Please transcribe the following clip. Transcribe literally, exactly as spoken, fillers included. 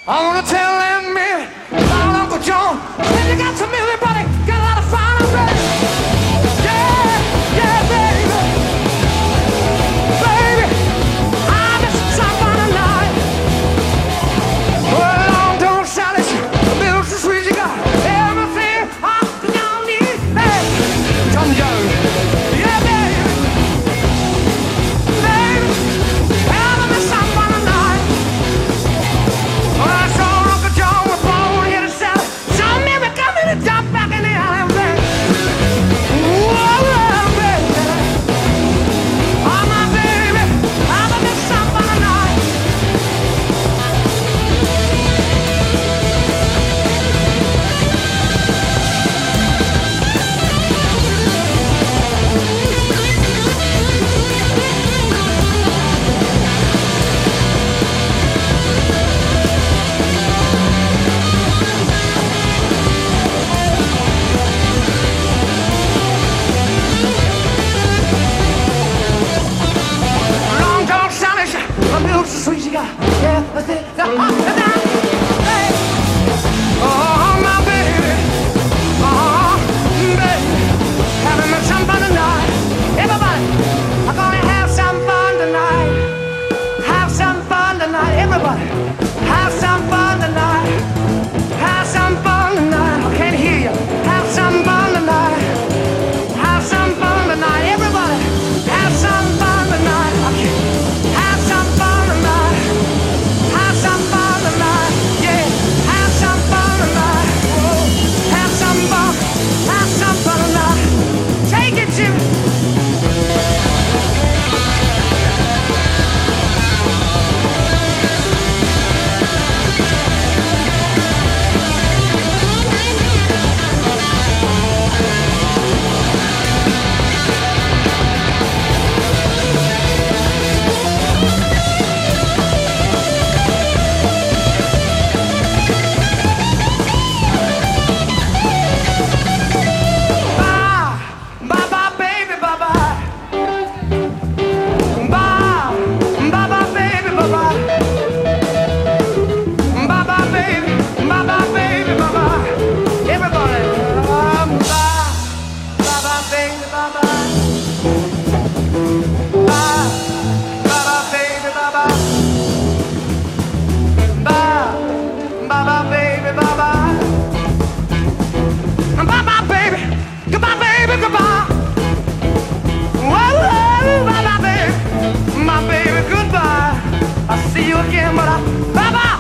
I wanna tell Aunt Mary about Uncle John. When you got to me, everybody got a lot of fun, I'm ready. Yeah, yeah, baby. Baby, I miss someone tonight. Well, long don't sell it. The milk's so sweet, you got everything Uncle John needs. Hey, Tom Jones. Yeah, baby. Baby, I miss someone tonight. Well, I saw Uncle John was born here to sell it. Saw Mary coming to jump back in the alley, baby. Whoa, baby. Oh, my baby, I miss someone tonight. Long John Sandwich, the milk's so sweet, you got yeah, that's it. Hey. Oh, my baby, oh, baby, having some fun tonight. Everybody, I'm gonna have some fun tonight. Have some fun tonight, everybody. Have some fun tonight. Have some fun tonight. I can't hear you. Have some fun tonight. Have some fun tonight, everybody. Have some fun tonight. I can't. Have some fun tonight. Have some fun tonight. Yeah. Have some fun tonight. Whoa. Have some fun. Have some fun tonight. Take it, Jimmy. Bye, bye, bye, baby, bye, bye. Bye, bye, bye, baby, bye, bye. Bye, bye, baby, bye, bye, baby, bye, bye. Everybody, um, bye, bye, bye, baby, bye, bye. Bye, bye, bye, baby, bye, bye. Bye, bye, bye, baby, bye, bye. Bye-bye, baby. Goodbye, baby, goodbye. Whoa, whoa, bye-bye, baby. My baby, goodbye. I'll see you again, but I... Bye-bye.